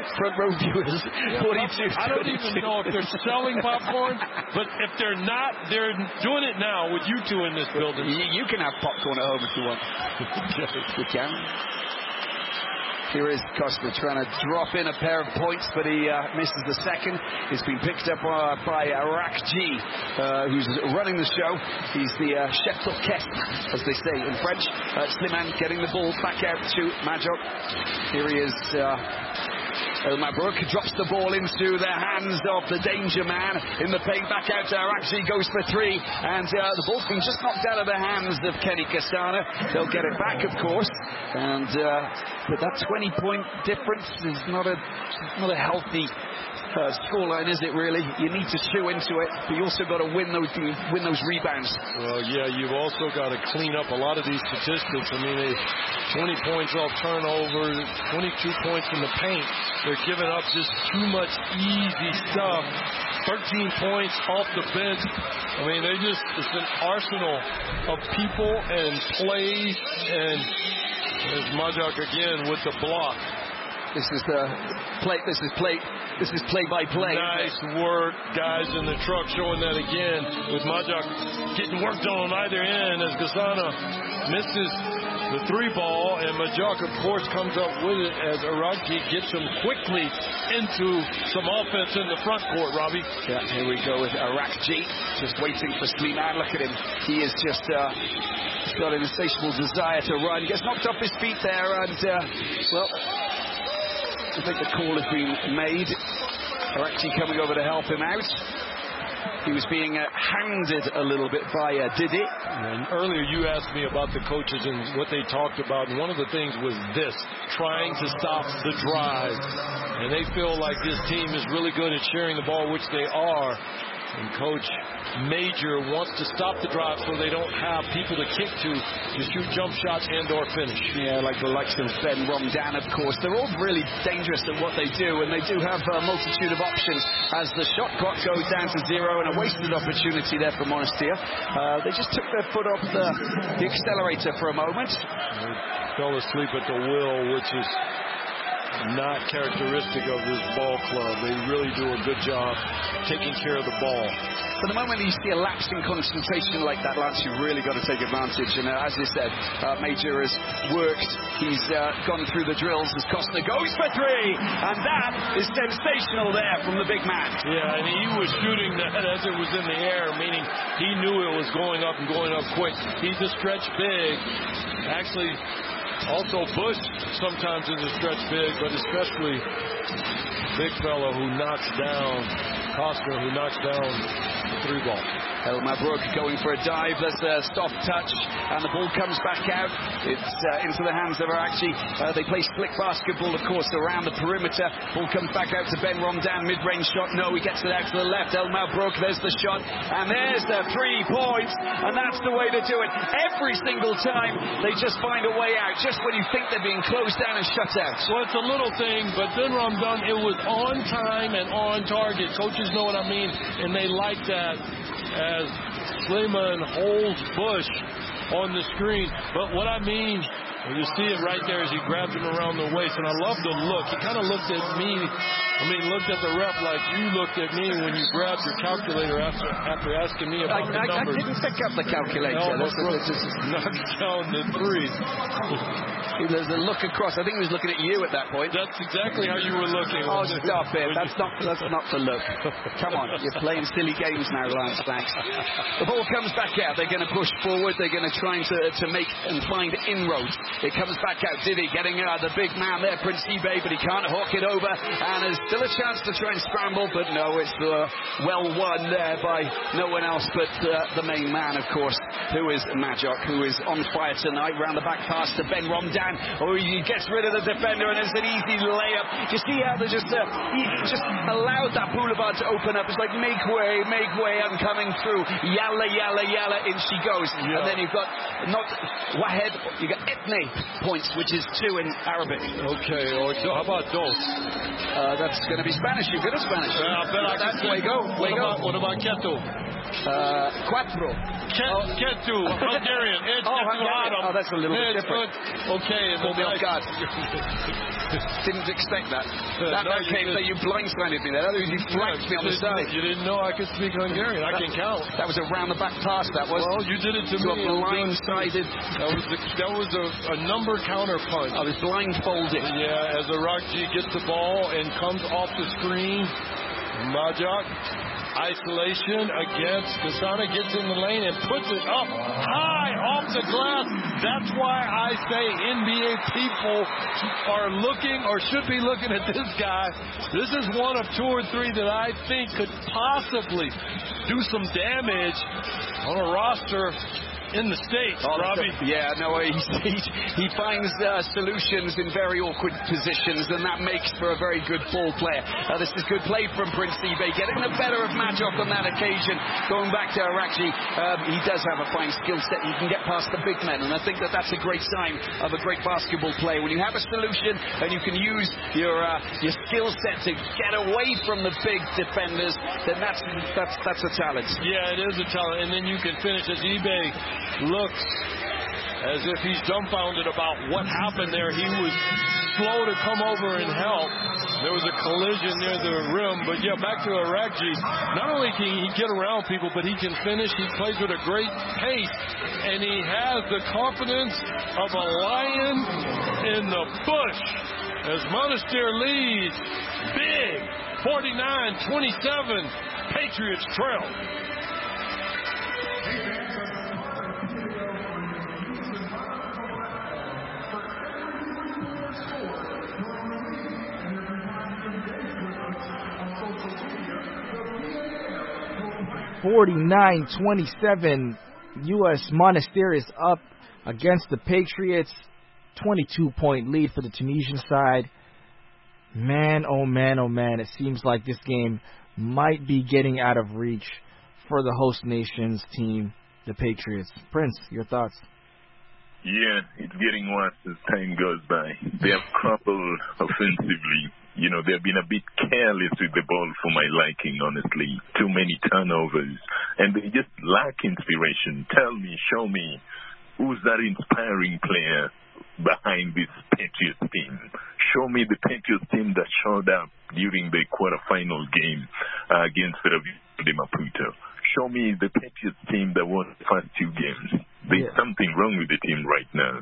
front row viewers. 42. I don't even know if they're selling popcorn, but if they're not, they're doing it now with you two in this building. You can have popcorn at home if you want. You can. Here is Costa trying to drop in a pair of points, but he misses the second. It's been picked up by Arakji, who's running the show. He's the chef d'orchestre, as they say in French. Slimane getting the ball back out to Majok. Here he is. El Mabrouk drops the ball into the hands of the danger man in the paint. Back out to Arakji, goes for three, and the ball's been just knocked out of the hands of Kenny Kasana. They'll get it back, of course, and but that 20-point difference is not a healthy scoreline, is it really? You need to chew into it, but you also got to win those rebounds. Well, yeah, you've also got to clean up a lot of these statistics. I mean, 20 points off turnover, 22 points in the paint. They're giving up just too much easy stuff. 13 points off the bench. I mean, it's an arsenal of people and plays, and there's Majok again with the block. This is play-by-play. Nice work, guys in the truck showing that again with Majok getting work done on either end as Kasana misses the three ball, and Majok, of course, comes up with it as Arakji gets him quickly into some offense in the front court, Robbie. Yeah, here we go with Arakji, just waiting for Slimane. Look at him. He is just got an insatiable desire to run. He gets knocked off his feet there, and, well, I think the call has been made. Arakji coming over to help him out. He was being hounded a little bit by Didi. And earlier you asked me about the coaches and what they talked about, and one of the things was this, trying to stop the drive. And they feel like this team is really good at sharing the ball, which they are. And Coach Major wants to stop the drive so they don't have people to kick to shoot jump shots and or finish. Yeah, like the likes of Ben Romdan, of course. They're all really dangerous at what they do, and they do have a multitude of options. As the shot clock goes down to 0, and a wasted opportunity there for Monastir. They just took their foot off the accelerator for a moment. They fell asleep at the wheel, which is not characteristic of this ball club. They really do a good job taking care of the ball. For the moment you see a lapse in concentration like that, Lance, you've really got to take advantage. And as you said, Major has worked. He's gone through the drills as Costa goes for three. And that is sensational there from the big man. Yeah, and he was shooting that as it was in the air, meaning he knew it was going up and going up quick. He's a stretch big. Actually, also Bush sometimes is a stretch big, but especially big fellow who knocks down Costa, who knocks down the three ball. El Mabrouk going for a dive. There's a soft touch, and the ball comes back out. It's into the hands of Arakji. They play split basketball, of course, around the perimeter. Ball comes back out to Ben Romdan. Mid-range shot. No, he gets it out to the left. El Mabrouk, there's the shot. And there's the 3 points. And that's the way to do it. Every single time, they just find a way out. Just when you think they're being closed down and shut out. Well, it's a little thing, but Ben Romdan, it was on time and on target. Coaches know what I mean, and they like that. As Slimane holds Bush on the screen. But what I mean, you see it right there as he grabs him around the waist, and I love the look. He kind of looked at me, looked at the ref like you looked at me when you grabbed your calculator after asking me about the numbers. I didn't pick up the calculator. Knocked down the three. There's a look across. I think he was looking at you at that point. That's exactly how you were looking. Oh, stop it. That's not to look. Come on. You're playing silly games now, Lance. Thanks. The ball comes back out. They're going to push forward. They're going to try to make and find inroads. It comes back out. Didi getting the big man there, Prince eBay, but he can't hawk it over. And there's still a chance to try and scramble, but no, it's well won there by no one else but the main man, of course, who is Majok, who is on fire tonight. Round the back pass to Ben Romdan. He gets rid of the defender, and it's an easy layup. You see how they just he just allowed that boulevard to open up. It's like make way, I'm coming through. Yalla, yalla, yalla, in she goes. Yeah. And then you've got not Wahed, you got Etne points, which is 2 in Arabic. Okay, or how about dos? That's going to be Spanish. You're good at Spanish. That's way go. What about Keto? Cuatro. Ketu, Hungarian. Oh, that's a little bit different. Okay. okay. Caught me off guard. Didn't expect that. That came that you blindsided me there. You flanked me on the side. You didn't know I could speak Hungarian. I can count. That was a round-the-back pass, that was. Well, you did it to me. A blindsided. That was a number counter punch. I was blindfolded. Yeah, as Arakji gets the ball and comes off the screen, Majak, isolation against Kasana, gets in the lane and puts it up high off the glass. That's why I say NBA people are looking or should be looking at this guy. This is one of 2 or 3 that I think could possibly do some damage on a roster in the States, Robbie. Yeah, no, he finds solutions in very awkward positions, and that makes for a very good ball player. This is good play from Prince Ibeh, getting the better of Majok on that occasion. Going back to Arakji, he does have a fine skill set. He can get past the big men, and I think that's a great sign of a great basketball player. When you have a solution and you can use your skill set to get away from the big defenders, then that's a challenge. Yeah, it is a challenge, and then you can finish as Ibeh looks as if he's dumbfounded about what happened there. He was slow to come over and help. There was a collision near the rim. But yeah, back to Arakji. Not only can he get around people, but he can finish. He plays with a great pace. And he has the confidence of a lion in the bush. As Monastir leads big, 49-27, Patriots trail. (49-27), U.S. Monastir is up against the Patriots. 22-point lead for the Tunisian side. Man, oh man, oh man, it seems like this game might be getting out of reach for the host nation's team, the Patriots. Prince, your thoughts? Yeah, it's getting worse as time goes by. They have crumbled offensively. You know, they've been a bit careless with the ball for my liking, honestly. Too many turnovers. And they just lack inspiration. Tell me, show me, who's that inspiring player behind this Patriots team? Show me the Patriots team that showed up during the quarterfinal game against the Maputo. Show me the Patriots team that won the first 2 games. There's something wrong with the team right now.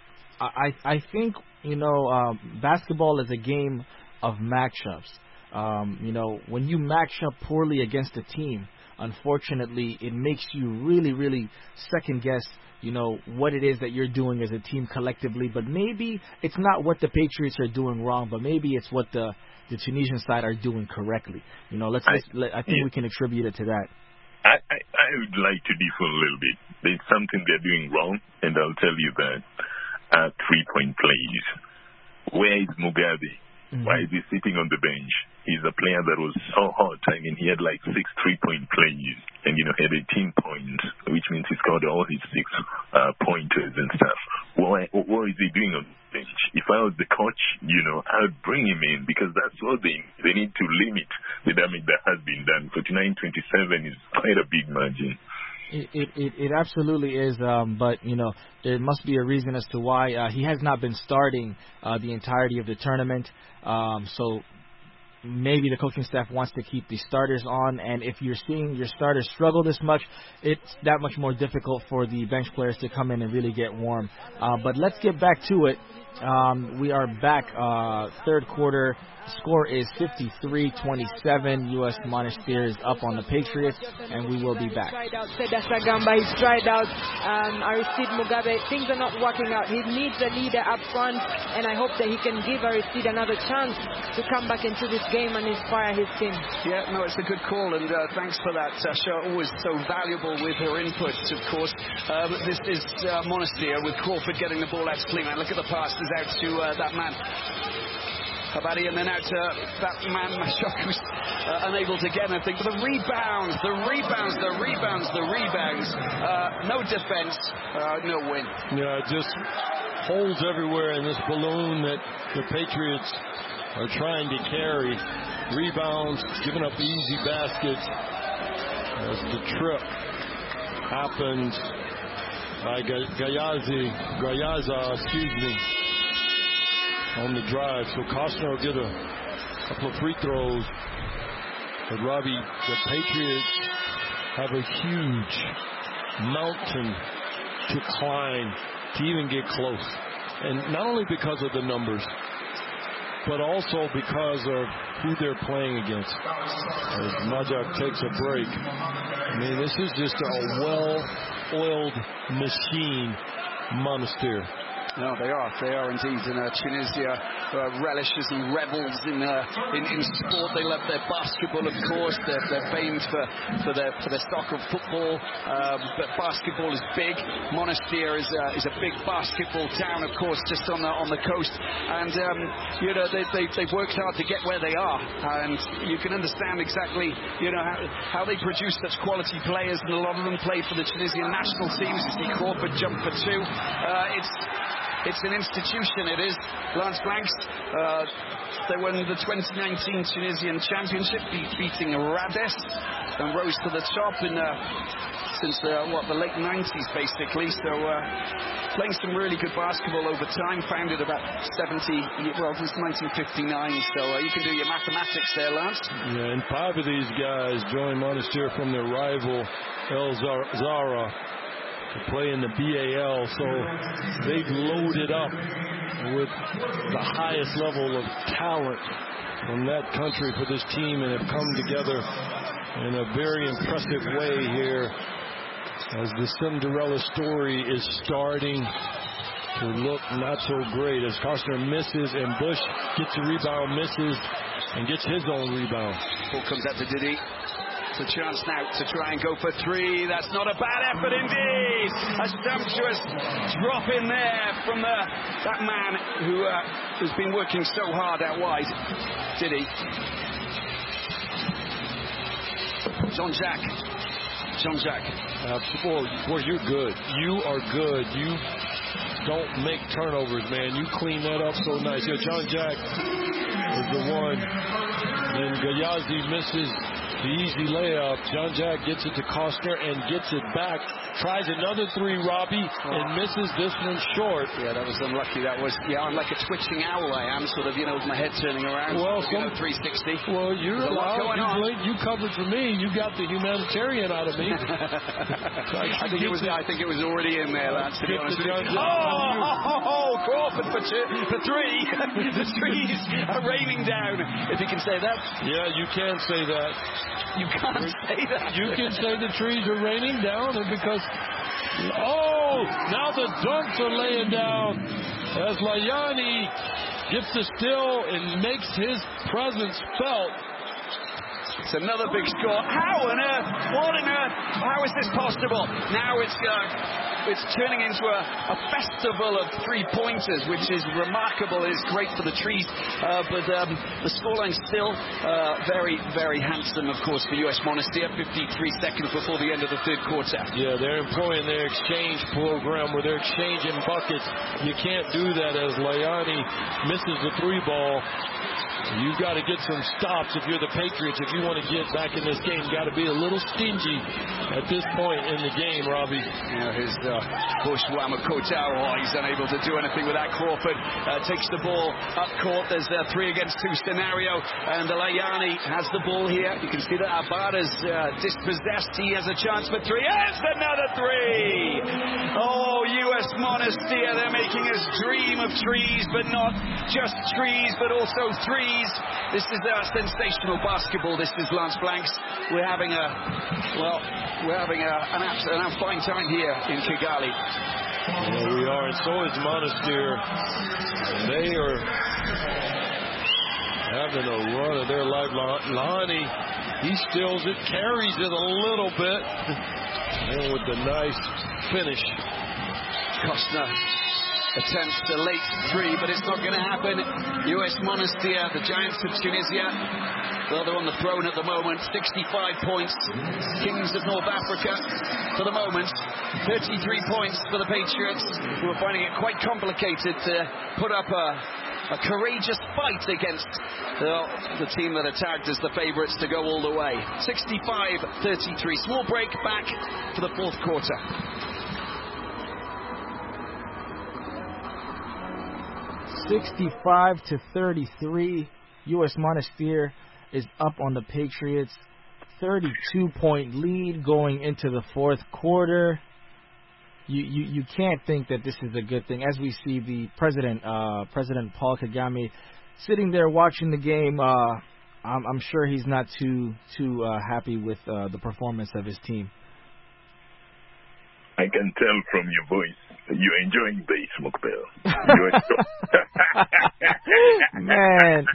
I think, basketball is a game of matchups. When you match up poorly against a team, unfortunately, it makes you really, really second guess, what it is that you're doing as a team collectively. But maybe it's not what the Patriots are doing wrong, but maybe it's what the Tunisian side are doing correctly. I think we can attribute it to that. I would like to differ a little bit. There's something they're doing wrong, and I'll tell you that. 3-point plays. Where is Mugabe? Mm-hmm. Why is he sitting on the bench? He's a player that was so hot. I mean, he had like 6 3-point plays and, had 18 points, which means he scored all his 6 pointers and stuff. What is he doing on the bench? If I was the coach, I would bring him in because that's what they need to limit the damage that has been done. 49-27 is quite a big margin. It absolutely is, but there must be a reason as to why he has not been starting the entirety of the tournament. So maybe the coaching staff wants to keep the starters on, and if you're seeing your starters struggle this much, it's that much more difficult for the bench players to come in and really get warm. But let's get back to it. We are back, third quarter. Score is 53-27. U.S. Monastir is up on the Patriots, and we will be back. Tried out Seda Gamba. He's tried out Aristide Mugabe. Things are not working out. He needs a leader up front, and I hope that he can give Aristide another chance to come back into this game and inspire his team. Yeah, no, it's a good call, and thanks for that, Sasha. Always so valuable with her inputs, of course. This is Monastir with Crawford getting the ball out to Kleeman. Look at the passes out to that man. Habari, and then out to that man, Majok, who's unable to get anything. But the rebounds. No defense, no win. Yeah, just holes everywhere in this balloon that the Patriots are trying to carry. Rebounds, giving up easy baskets. As the trip happens by Gayaza, on the drive. So Costner will get a couple of free throws. But Robbie, the Patriots have a huge mountain to climb to even get close. And not only because of the numbers, but also because of who they're playing against. As Majak takes a break. I mean, this is just a well-oiled machine, Monastir. No, they are. They are indeed. And Tunisia relishes and revels in sport. They love their basketball, of course. They're famed for their soccer, football. But basketball is big. Monastir is a big basketball town, of course, just on the coast. And they've worked hard to get where they are. And you can understand exactly how they produce such quality players. And a lot of them play for the Tunisian national teams. You see Crawford jump for two. It's an institution, it is. Lance Blanks, they won the 2019 Tunisian Championship, beating Rades, and rose to the top since the late 90s, basically. So playing some really good basketball over time, founded about 1959. So you can do your mathematics there, Lance. Yeah, and 5 of these guys joined Monastir from their rival El Zara to play in the BAL, so they've loaded up with the highest level of talent from that country for this team and have come together in a very impressive way here as the Cinderella story is starting to look not so great as Costner misses and Bush gets a rebound, misses, and gets his own rebound. Ball comes out to Didi. It's a chance now to try and go for 3. That's not a bad effort indeed. A sumptuous drop in there from that man who has been working so hard out wide. Didi. Jean-Jacques. Boy, you're good. You are good. You don't make turnovers, man. You clean that up so nice. Yeah, Jean-Jacques is the one. And Gayazi misses the easy layup. Jean-Jacques gets it to Costner and gets it back. Tries another 3, Robbie, and misses this one short. Yeah, that was unlucky. I'm like a twitching owl. I am sort of, with my head turning around. Well, 360. Well, you're allowed. You covered for me. You got the humanitarian out of me. I think it was already in there, Lance, to be honest with you. Crawford for 3. The trees are raining down, if you can say that. Yeah, you can say that. You can't say that. You can say the trees are raining down, and because now the dunks are laying down as Layani gets the steal and makes his presence felt. It's another big score. How on earth? What on earth? How is this possible? Now it's turning into a festival of 3-pointers, which is remarkable. It's great for the trees, but the scoreline's still very, very handsome, of course, for US Monastir. 53 seconds before the end of the third quarter. Yeah, they're employing their exchange program where they're exchanging buckets. You can't do that as Layani misses the 3-ball. You've got to get some stops if you're the Patriots. If you want to get back in this game, you've got to be a little stingy at this point in the game, Robbie. Here's Bush Wamakoto. He's unable to do anything with that. Crawford takes the ball up court. There's a 3 against 2 scenario, and Layani has the ball here. You can see that Abada's dispossessed. He has a chance for 3. It's another 3. US Monastir, they're making us dream of trees, but not just trees, but also 3s. This is sensational basketball. This is Lance Blanks. We're having an fine time here in Kigali. Yeah, we are, and so is Monastir. They are having a run of their life. Lahani, he steals it, carries it a little bit, and with the nice finish. Costner attempts the late 3, but it's not going to happen. US Monastir, the Giants of Tunisia, well, they're on the throne at the moment. 65 points. Kings of North Africa for the moment. 33 points for the Patriots, who are finding it quite complicated to put up a courageous fight against the team that are tagged as the favorites to go all the way. 65-33. Small break, back for the fourth quarter. 65-33. U.S. Monastir is up on the Patriots. 32-point lead going into the fourth quarter. You can't think that this is a good thing. As we see the President Paul Kagame sitting there watching the game, I'm sure he's not too happy with the performance of his team. I can tell from your voice you're enjoying base, Mukbel. Man,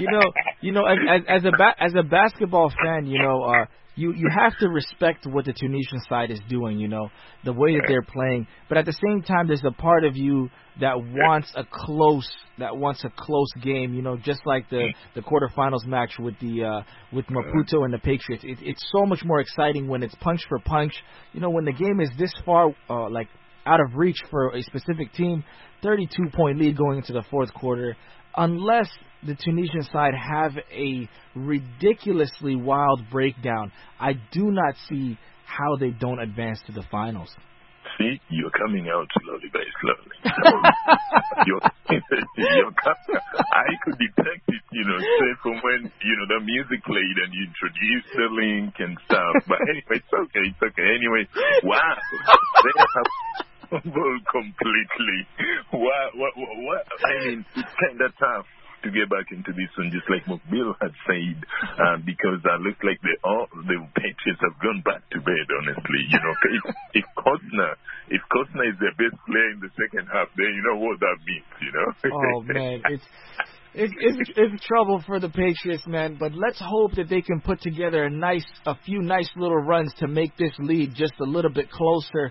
as a basketball fan, you have to respect what the Tunisian side is doing, the way that they're playing. But at the same time, there's a part of you that wants a close game, just like the quarterfinals match with Maputo and the Patriots. It's so much more exciting when it's punch for punch. When the game is this far, out of reach for a specific team, 32-point lead going into the fourth quarter, unless the Tunisian side have a ridiculously wild breakdown, I do not see how they don't advance to the finals. See, you're coming out slowly, very slowly. I could detect it, say from when, the music played and you introduced the link and stuff. But anyway, it's okay. Anyway, wow. They have completely. What? I mean, it's kind of tough to get back into this one, just like Mukbil had said, because it looks like the Patriots have gone back to bed, honestly. If Kostner is their best player in the second half, then you know what that means, Oh, man, it's trouble for the Patriots, man, but let's hope that they can put together a few nice little runs to make this lead just a little bit closer.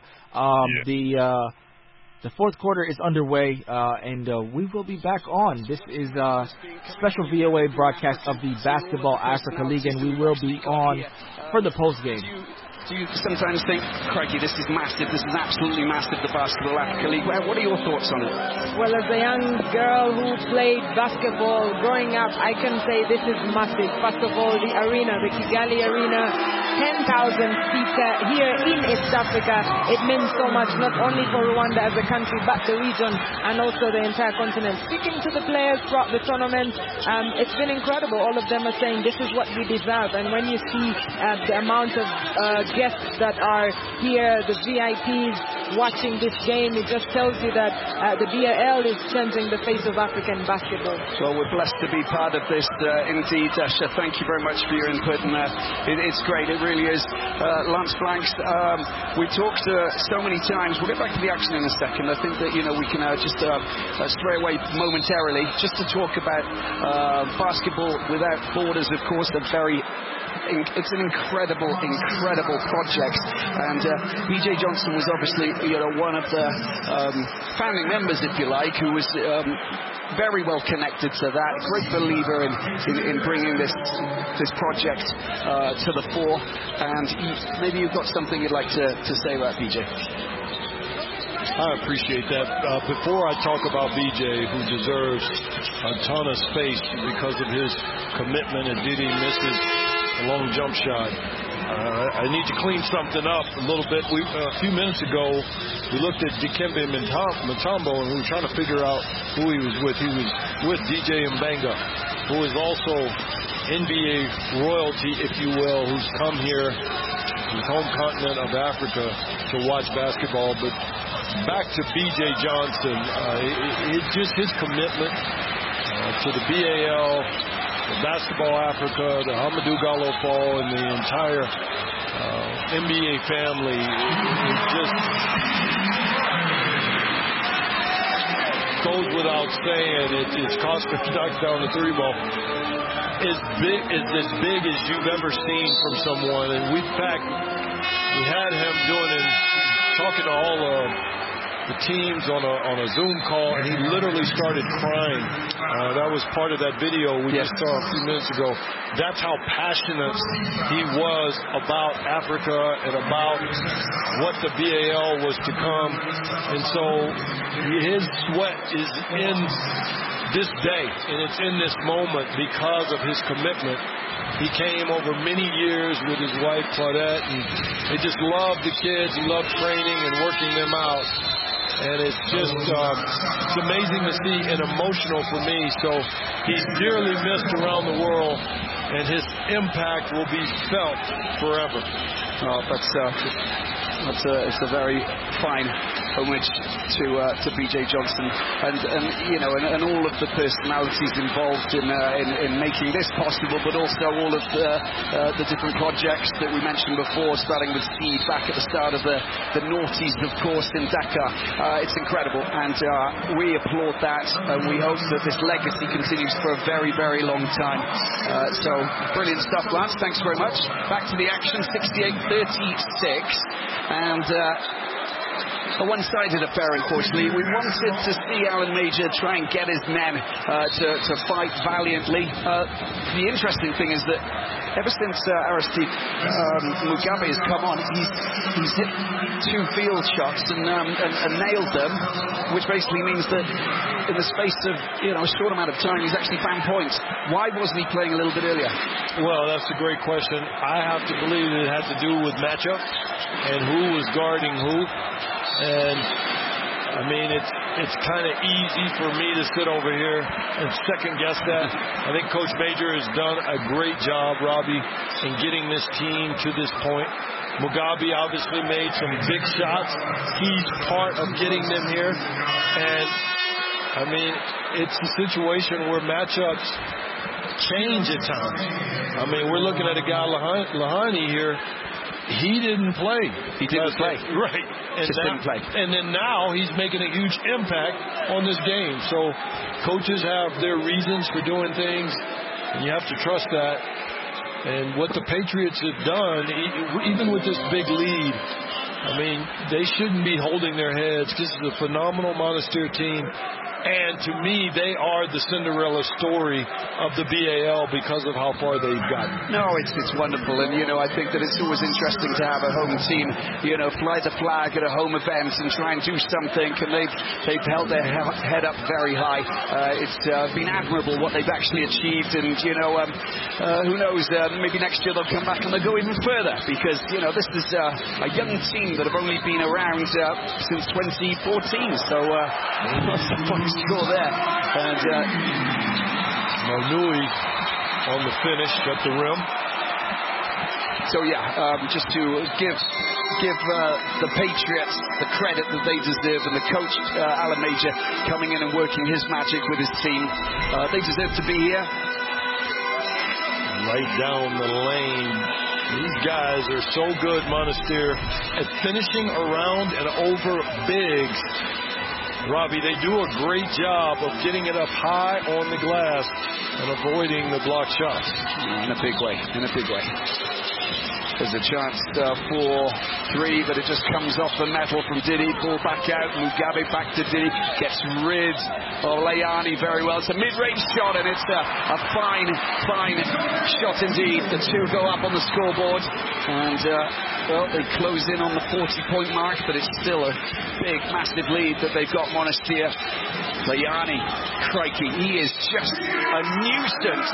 The fourth quarter is underway, and we will be back on. This is a special VOA broadcast of the Basketball Africa League, and we will be on for the postgame. Do you sometimes think, crikey, this is massive, this is absolutely massive, the Basketball Africa League? What are your thoughts on it? Well, as a young girl who played basketball growing up, I can say this is massive. First of all, the arena, the Kigali Arena, 10,000 seats here in East Africa. It means so much, not only for Rwanda as a country, but the region and also the entire continent. Speaking to the players throughout the tournament, it's been incredible. All of them are saying this is what we deserve. And when you see the amount of guests that are here, the VIPs watching this game, it just tells you that the BAL is changing the face of African basketball. Well, we're blessed to be part of this indeed, Dasha. Thank you very much for your input, and it's great, it really is. Lance Blanks, we talked so many times. We'll get back to the action in a second. I think that we can just stray away momentarily just to talk about Basketball Without Borders. Of course, it's an incredible project, and BJ Johnson was obviously one of the founding members, if you like, who was very well connected to that. Great believer in bringing this project to the fore. And maybe you've got something you'd like to say about BJ. I appreciate that. Before I talk about BJ, who deserves a ton of space because of his commitment, and did he misses a long jump shot, I need to clean something up a little bit. A few minutes ago, we looked at Dikembe Mutombo, and we were trying to figure out who he was with. He was with DJ Mbenga, who is also NBA royalty, if you will, who's come here, his home continent of Africa, to watch basketball. But back to BJ Johnson, just his commitment to the BAL, the Basketball Africa, the Hamidou Gallo Fall, and the entire NBA family. It just goes without saying. It's Kostner knocks down the three ball. As big as you've ever seen from someone. And we had him talking to all the teams on a Zoom call, and he literally started crying. That was part of that video we just saw a few minutes ago. That's how passionate he was about Africa and about what the BAL was to come. And so his sweat is in this day, and it's in this moment because of his commitment. He came over many years with his wife Claudette, and they just loved the kids. He loved training and working them out. And it's just it's amazing to see and emotional for me. So he's dearly missed around the world, and his impact will be felt forever. Oh, it's a very fine homage to B.J. Johnson, and all of the personalities involved in making this possible, but also all of the different projects that we mentioned before, starting with Seed back at the start of the noughties, of course, in Dakar. It's incredible, and we applaud that, and we hope that this legacy continues for a very, very long time. So brilliant stuff, Lance. Thanks very much. Back to the action, 68-36, and a one-sided affair, unfortunately. We wanted to see Alan Major try and get his men to fight valiantly. The interesting thing is that ever since Aristide Mugabe has come on, he's hit 2 field shots and nailed them, which basically means that in the space of a short amount of time, he's actually found points. Why wasn't he playing a little bit earlier? Well, that's a great question. I have to believe it had to do with matchup and who was guarding who. And I mean, it's kind of easy for me to sit over here and second guess that. I think Coach Major has done a great job, Robbie, in getting this team to this point. Mugabe obviously made some big shots. He's part of getting them here. And I mean, it's a situation where matchups change at times. I mean, we're looking at a guy, Lahani here. He didn't play. He didn't play. Right. Didn't play. And then now he's making a huge impact on this game. So coaches have their reasons for doing things, and you have to trust that. And what the Patriots have done, even with this big lead, I mean, they shouldn't be holding their heads. This is a phenomenal Monastir team. And to me, they are the Cinderella story of the BAL because of how far they've gotten. No, it's wonderful. And, I think that it's always interesting to have a home team, fly the flag at a home event and try and do something. And they've held their head up very high. It's been admirable what they've actually achieved. And, who knows, maybe next year they'll come back and they'll go even further because, this is a young team that have only been around since 2014. So, what's the point? Score there, and Marnui on the finish at the rim. So just to give the Patriots the credit that they deserve, and the coach Alan Major coming in and working his magic with his team. They deserve to be here. Right down the lane. These guys are so good, Monastir, at finishing around and over bigs. Robbie, they do a great job of getting it up high on the glass and avoiding the block shots. In a big way. There's a chance for 3, but it just comes off the metal from Didi. Ball back out. Mugabe back to Didi. Gets rid of Layani very well. It's a mid-range shot, and it's a fine shot indeed. The 2 go up on the scoreboard. And, they close in on the 40-point mark, but it's still a big, massive lead that they've got, Monastir. Layani, crikey, he is just a nuisance.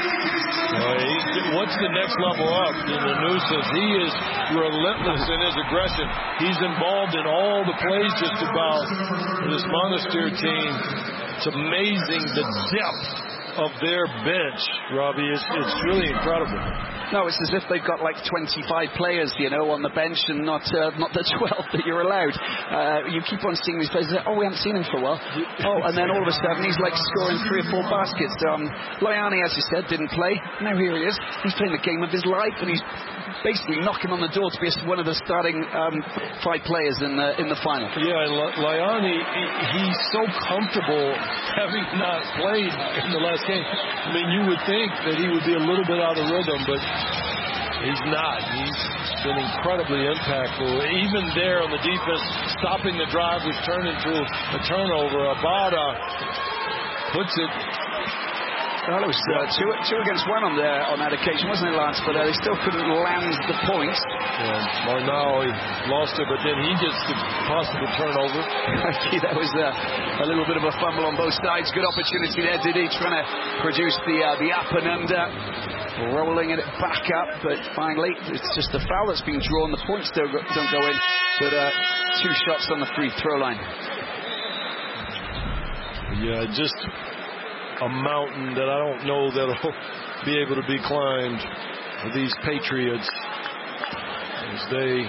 What's the next level up in the nuisance? He is relentless in his aggression. He's involved in all the plays just about for this Monastir team. It's amazing the depth of their bench, Robbie. It's really incredible. No, it's as if they've got like 25 players, on the bench and not the 12 that you're allowed. You keep on seeing these players. We haven't seen him for a while. And then all of a sudden he's like scoring 3 or 4 baskets. Layani, as you said, didn't play. Now here he is. He's playing the game of his life, and he's basically knocking on the door to be one of the starting 5 players in the final. Yeah, Layani, he's so comfortable having not played in the last game. I mean, you would think that he would be a little bit out of rhythm, but he's not. He's been incredibly impactful. Even there on the defense, stopping the drive, which turned into a turnover. Abada puts it. Well, it was two against 1 on that occasion, wasn't it, Lance? But they still couldn't land the points. Yeah, Marnau lost it, but then he gets the possible turnover. That was a little bit of a fumble on both sides. Good opportunity there, Didi, trying to produce the up and under. Rolling it back up, but finally it's just the foul that's been drawn. The points don't go in. But 2 shots on the free throw line. Yeah, just a mountain that I don't know that'll be able to be climbed for these Patriots as they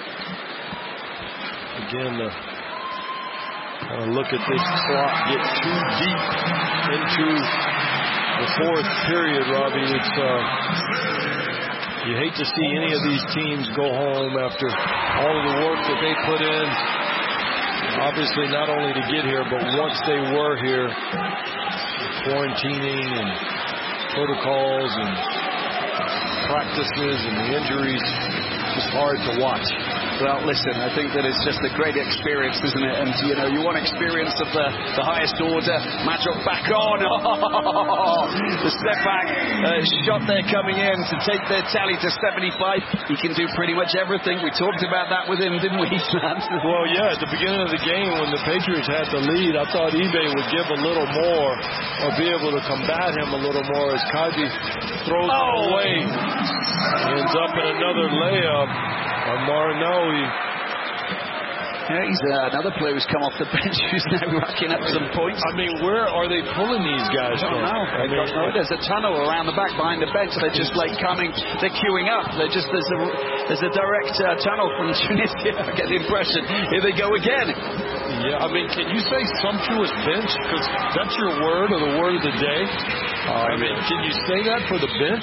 again look at this clock get too deep into the fourth period, Robbie. It's you hate to see any of these teams go home after all of the work that they put in. Obviously, not only to get here, but once they were here, quarantining and protocols and practices and the injuries, just hard to watch. Well, listen, I think that it's just a great experience, isn't it? And, you know, you want experience of the highest order. Magic back on. Oh, the step back shot there coming in to take their tally to 75. He can do pretty much everything. We talked about that with him, didn't we, Slant? Well, yeah, at the beginning of the game when the Patriots had the lead, I thought eBay would give a little more or be able to combat him a little more as Kaji throws it away. Ends up in another layup. Marinowi. Yeah, he's another player who's come off the bench who's now racking up some points. I mean, where are they pulling these guys from? I don't know. There's a tunnel around the back behind the bench. They're just like coming. They're queuing up. There's a direct tunnel from Tunisia. I get the impression. Here they go again. Yeah, I mean, can you say sumptuous bench? Because that's your word or the word of the day. I mean, can you say that for the bench?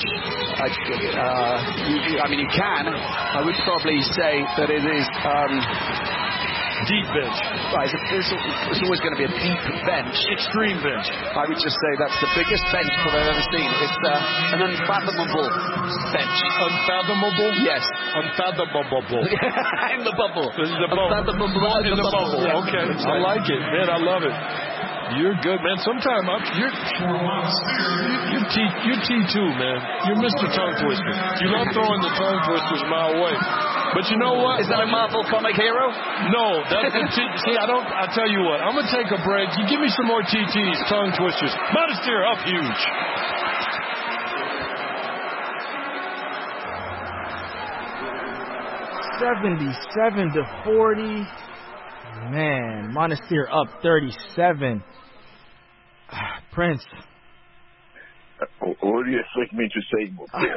I mean, you can. I would probably say that it is deep bench. Right, there's always going to be a deep bench. Extreme bench. I would just say that's the biggest bench that I've ever seen. It's an unfathomable bench. Unfathomable? Yes. Unfathomable. In the bubble. In the bubble. Unfathomable in the bubble. Yeah. Okay. I like it. Man, I love it. You're good, man. Sometime you're T2, man. You're Mr. Tongue Twister. You love throwing the tongue twisters my way. But you know what? Is that a Marvel comic hero? No, that's see. I tell you what. I'm gonna take a break. You give me some more TTs, tongue twisters. Monastir up huge. $77-40. Man, Monastir up 37. Prince. What do you expect me to say?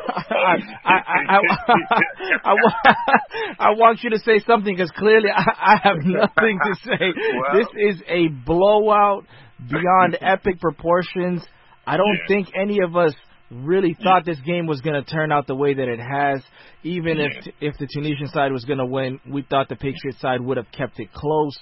I want you to say something because clearly I have nothing to say. Wow. This is a blowout beyond epic proportions. I don't think any of us really thought this game was going to turn out the way that it has. Even if the Tunisian side was going to win, we thought the Patriot side would have kept it close.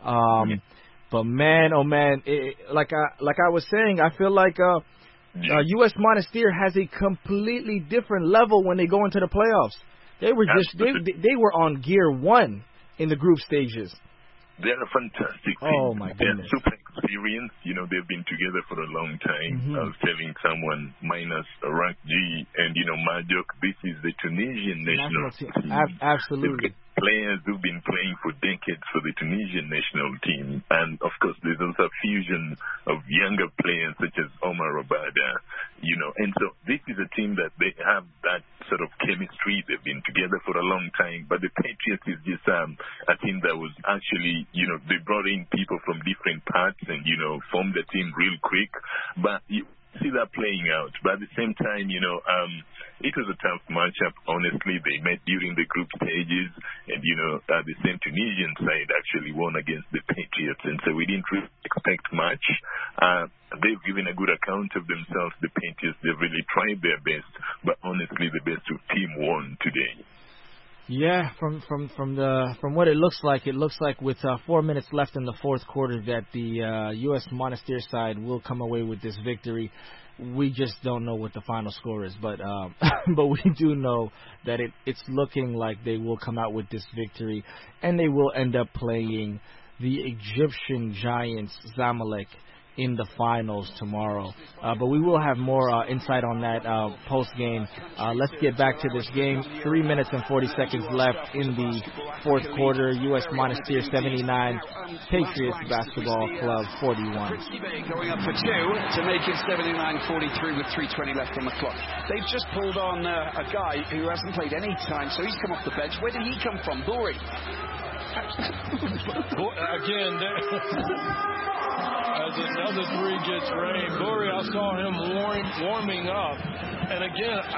But man, oh man, like I was saying, I feel like U.S. Monastir has a completely different level when they go into the playoffs. They were they were on gear 1 in the group stages. They're a fantastic team. Oh, my goodness. They're super experienced. You know, they've been together for a long time. Mm-hmm. I was telling someone, minus Rakji and, Majok, this is the Tunisian national team. Absolutely. Players who've been playing for decades for the Tunisian national team. And, of course, there's also a fusion of younger players such as Omar Obada, And so this is a team that they have that sort of chemistry. They've been together for a long time. But the Patriots is just a team that was actually, they brought in people from different parts and, formed a team real quick. But you see that playing out. But at the same time, it was a tough matchup. Honestly, they met during the group stages, and the same Tunisian side actually won against the Patriots, and so we didn't really expect much. They've given a good account of themselves. The Patriots, they've really tried their best, but honestly, the best of team won today. Yeah, from what it looks like with 4 minutes left in the fourth quarter that the U.S. Monastir side will come away with this victory. We just don't know what the final score is, but we do know that it's looking like they will come out with this victory, and they will end up playing the Egyptian giants Zamalek in the finals tomorrow. But we will have more insight on that post-game. Let's get back to this game. 3 minutes and 40 seconds left in the fourth quarter. U.S. Monastir 79, Patriots Basketball Club 41. Going up for 2 to make it 79-43 with 3:20 left on the clock. They've just pulled on a guy who hasn't played any time, so he's come off the bench. Where did he come from? Bouri. Again, as another three gets rained, Buri, I saw him warming up. And again,